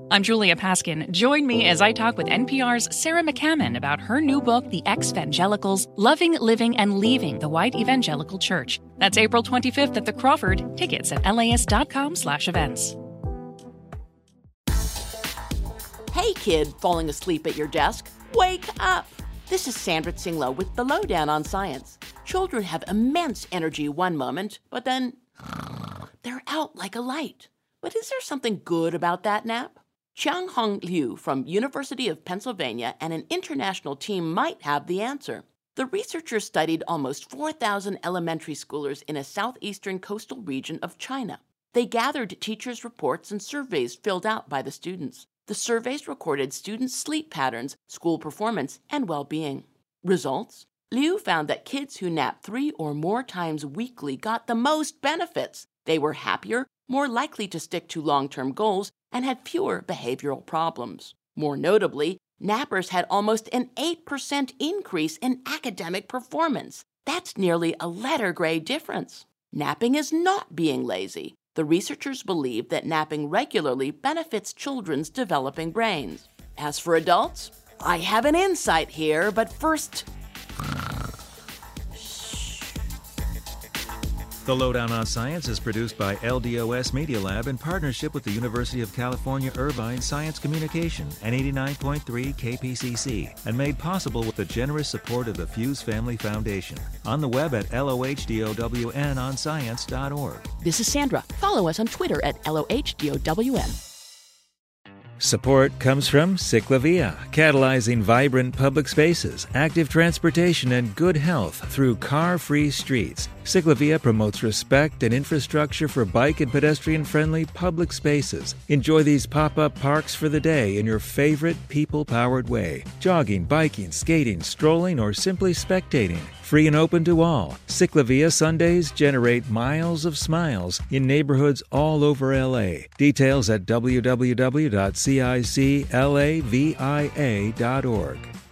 I'm Julia Paskin. Join me as I talk with NPR's Sarah McCammon about her new book, The Ex-Vangelicals, Loving, Living, and Leaving the White Evangelical Church. That's April 25th at the Crawford. Tickets at LAist.com/events. Hey kid, falling asleep at your desk, wake up! This is Sandra Tsinglow with the Lowdown on Science. Children have immense energy one moment, but then they're out like a light. But is there something good about that nap? Qianghong Liu from University of Pennsylvania and an international team might have the answer. The researchers studied almost 4,000 elementary schoolers in a southeastern coastal region of China. They gathered teachers' reports and surveys filled out by the students. The surveys recorded students' sleep patterns, school performance, and well-being. Results? Liu found that kids who napped 3 or more times weekly got the most benefits. They were happier, more likely to stick to long-term goals, and had fewer behavioral problems. More notably, nappers had almost an 8% increase in academic performance. That's nearly a letter grade difference. Napping is not being lazy. The researchers believe that napping regularly benefits children's developing brains. As for adults, I have an insight here, but first... The Lowdown on Science is produced by LDOS Media Lab in partnership with the University of California Irvine Science Communication and 89.3 KPCC, and made possible with the generous support of the Fuse Family Foundation. On the web at LOHDOWNonscience.org. This is Sandra. Follow us on Twitter at LOHDOWN. Support comes from Ciclavia, catalyzing vibrant public spaces, active transportation, and good health through car-free streets. Ciclavia promotes respect and infrastructure for bike and pedestrian-friendly public spaces. Enjoy these pop-up parks for the day in your favorite people-powered way. Jogging, biking, skating, strolling, or simply spectating. Free and open to all. Ciclavia Sundays generate miles of smiles in neighborhoods all over LA. Details at www.ciclavia.org.